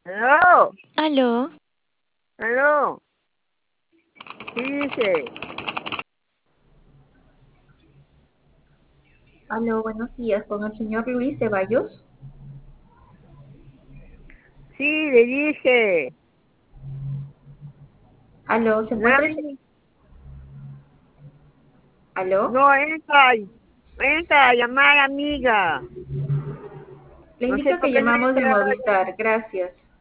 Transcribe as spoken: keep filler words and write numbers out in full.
Aló, Aló, aló, ¿qué dice? Aló, buenos días, con el señor Luis Ceballos. Sí, le dije. Aló, ¿se No, encuentra el se- Aló? no entra, entra a llamar amiga. Le No sé indico por que qué no llamamos de entra. Movistar, gracias.